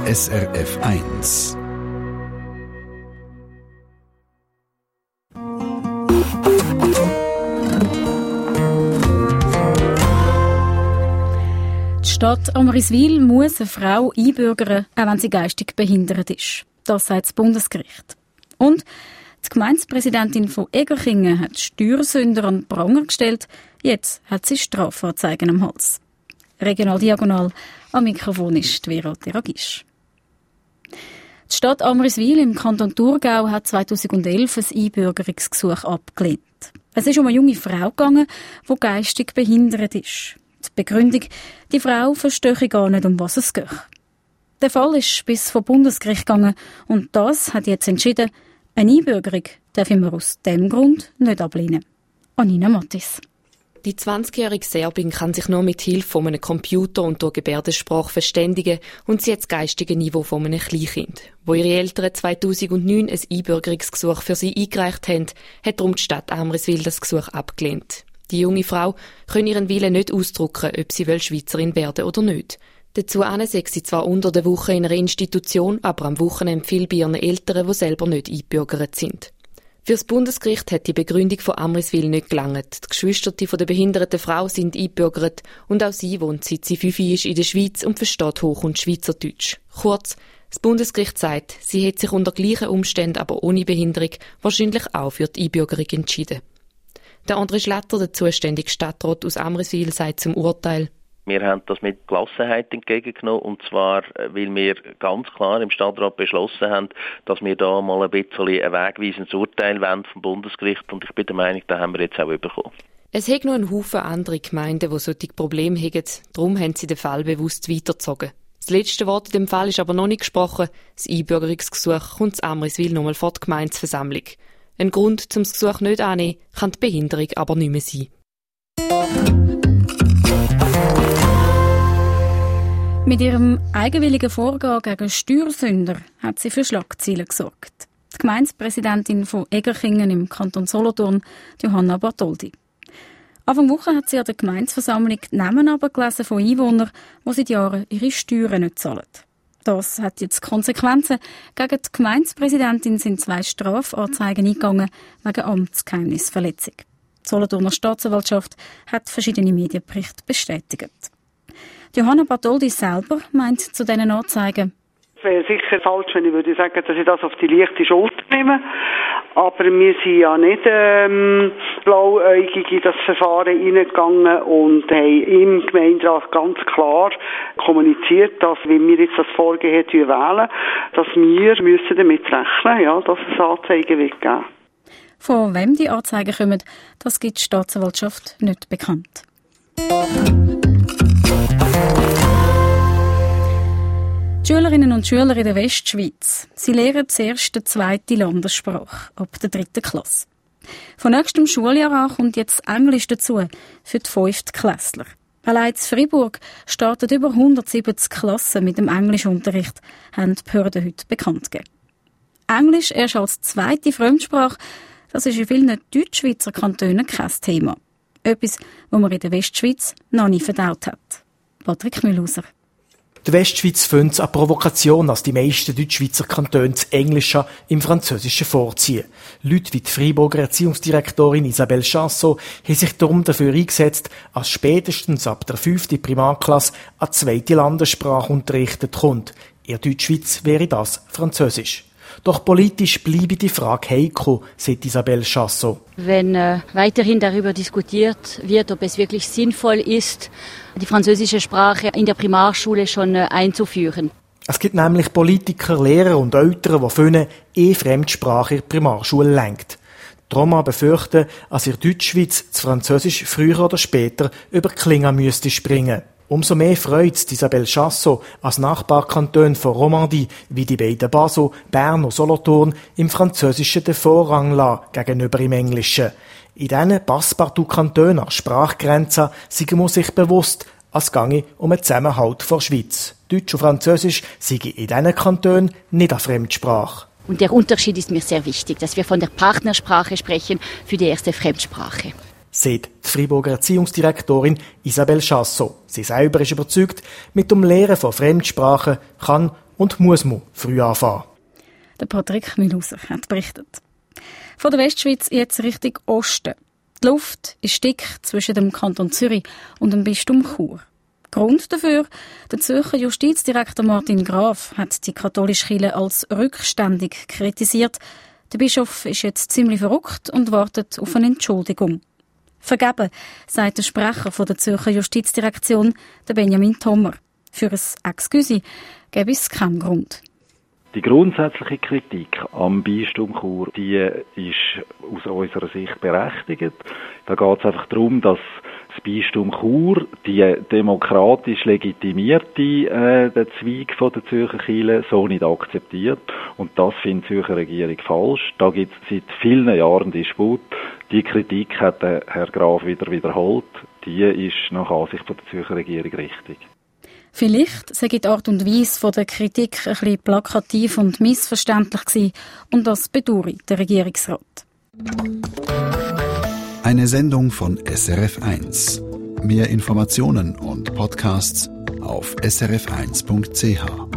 SRF 1. Die Stadt Amriswil muss eine Frau einbürgern, auch wenn sie geistig behindert ist. Das sagt das Bundesgericht. Und die Gemeindepräsidentin von Egerkingen hat Steuersünder an den Pranger gestellt. Jetzt hat sie Strafanzeigen am Hals. Regional Diagonal, am Mikrofon ist Vera Teragisch. Die Stadt Amriswil im Kanton Thurgau hat 2011 ein Einbürgerungsgesuch abgelehnt. Es ist um eine junge Frau gegangen, die geistig behindert ist. Die Begründung, die Frau verstehe gar nicht, um was es geht. Der Fall ist bis vor Bundesgericht gegangen und das hat jetzt entschieden, eine Einbürgerung dürfen wir aus diesem Grund nicht ablehnen. Anina Mattis. Die 20-jährige Serbin kann sich nur mit Hilfe von einem Computer und durch Gebärdensprache verständigen und sie hat das geistige Niveau von einem Kleinkind. Wo ihre Eltern 2009 ein Einbürgerungsgesuch für sie eingereicht haben, hat darum die Stadt Amriswil das Gesuch abgelehnt. Die junge Frau kann ihren Willen nicht ausdrücken, ob sie Schweizerin werden oder nicht. Dazu sei sie zwar unter der Woche in einer Institution, aber am Wochenende viel bei ihren Eltern, die selber nicht eingebürgert sind. Für das Bundesgericht hat die Begründung von Amriswil nicht gelangt. Die Geschwister von der behinderten Frau sind eingebürgert und auch sie wohnt seit sie 5 ist in der Schweiz und versteht Hoch- und Schweizerdeutsch. Kurz, das Bundesgericht sagt, sie hat sich unter gleichen Umständen, aber ohne Behinderung, wahrscheinlich auch für die Einbürgerung entschieden. Der André Schlatter, der zuständige Stadtrat aus Amriswil, sagt zum Urteil: Wir haben das mit Gelassenheit entgegengenommen, und zwar, weil wir ganz klar im Stadtrat beschlossen haben, dass wir da mal ein bisschen ein wegweisendes Urteil wollen vom Bundesgericht, und ich bin der Meinung, da haben wir jetzt auch bekommen. Es hat noch einen Haufen andere Gemeinden, die solche Probleme haben, darum haben sie den Fall bewusst weitergezogen. Das letzte Wort in dem Fall ist aber noch nicht gesprochen. Das Einbürgerungsgesuch kommt zu Amriswil nochmal vor die Gemeindeversammlung. Ein Grund, um das Gesuch nicht anzunehmen, kann die Behinderung aber nicht mehr sein. Mit ihrem eigenwilligen Vorgehen gegen Steuersünder hat sie für Schlagzeilen gesorgt. Die Gemeindepräsidentin von Egerkingen im Kanton Solothurn, Johanna Bartholdi. Anfang Woche hat sie an der Gemeindeversammlung die Namen abgelesen von Einwohnern, die seit Jahren ihre Steuern nicht zahlen. Das hat jetzt Konsequenzen. Gegen die Gemeindepräsidentin sind 2 Strafanzeigen eingegangen wegen Amtsgeheimnisverletzung. Die Solothurner Staatsanwaltschaft hat verschiedene Medienberichte bestätigt. Johanna Bartholdi selber meint zu diesen Anzeigen: Es wäre sicher falsch, wenn ich würde sagen, dass ich das auf die leichte Schulter nehme. Aber wir sind ja nicht blauäugig in das Verfahren hineingegangen und haben im Gemeinderat ganz klar kommuniziert, dass, wenn wir jetzt das Vorgehen wählen, dass wir müssen damit rechnen, ja, dass es Anzeigen wird geben. Von wem die Anzeigen kommen, das gibt die Staatsanwaltschaft nicht bekannt. Die Schülerinnen und Schüler in der Westschweiz, sie lernen zuerst die 2. Landessprache ab der 3. Klasse. Von nächstem Schuljahr an kommt jetzt Englisch dazu für die 5. Klässler. Allein in Freiburg starten über 170 Klassen mit dem Englischunterricht, haben die Behörden heute bekannt gegeben. Englisch erst als 2. Fremdsprache, das ist in vielen Deutschschweizer Kantonen kein Thema. Etwas, was man in der Westschweiz noch nie verdaut hat. Patrick Mühlhauser. Die Westschweiz findet es eine Provokation, dass die meisten Deutschschweizer Kantone das Englische im Französischen vorziehen. Leute wie die Freiburger Erziehungsdirektorin Isabelle Chassot haben sich darum dafür eingesetzt, dass spätestens ab der 5. Primarklasse eine 2. Landessprache unterrichtet kommt. In der Deutschschweiz wäre das Französisch. Doch politisch bleibe die Frage heikel, sagt Isabelle Chassot. Wenn weiterhin darüber diskutiert wird, ob es wirklich sinnvoll ist, die französische Sprache in der Primarschule schon einzuführen. Es gibt nämlich Politiker, Lehrer und Eltern, die finden, Fremdsprache in der Primarschule lenkt. Darum befürchten, dass in der Deutschschweiz das Französisch früher oder später über die Klinge müsste springen. Umso mehr freut es Isabelle Chassot als Nachbarkanton von Romandie, wie die beiden Basel, Bern und Solothurn im Französischen den Vorrang lassen gegenüber im Englischen. In diesen Passepartout-Kantonen an Sprachgrenzen sind man sich bewusst, es gehe um einen Zusammenhalt der Schweiz. Deutsch und Französisch seien in diesen Kantonen nicht eine Fremdsprache. Und der Unterschied ist mir sehr wichtig, dass wir von der Partnersprache sprechen für die erste Fremdsprache. Sagt die Freiburger Erziehungsdirektorin Isabelle Chassot. Sie selber ist überzeugt, mit dem Lehren von Fremdsprachen kann und muss man früh anfangen. Der Patrick Mühlhauser hat berichtet. Von der Westschweiz jetzt Richtung Osten. Die Luft ist dick zwischen dem Kanton Zürich und dem Bistum Chur. Grund dafür: der Zürcher Justizdirektor Martin Graf hat die katholische Kirche als rückständig kritisiert. Der Bischof ist jetzt ziemlich verrückt und wartet auf eine Entschuldigung. Vergeben, sagt der Sprecher von der Zürcher Justizdirektion, der Benjamin Thommer. Für ein Excuse gäbe es keinen Grund. Die grundsätzliche Kritik am Bistum Chur, die ist aus unserer Sicht berechtigt. Da geht es einfach darum, dass das Bistum Chur die demokratisch legitimierte den Zweig von der Zürcher Kirche so nicht akzeptiert. Und das findet die Zürcher Regierung falsch. Da gibt es seit vielen Jahren Disput. Die Kritik hat der Herr Graf wieder wiederholt. Die ist nach Ansicht von der Zürcher Regierung richtig. Vielleicht sei die Art und Weise der Kritik ein bisschen plakativ und missverständlich gewesen, und das bedauere der Regierungsrat. Eine Sendung von SRF1. Mehr Informationen und Podcasts auf srf1.ch.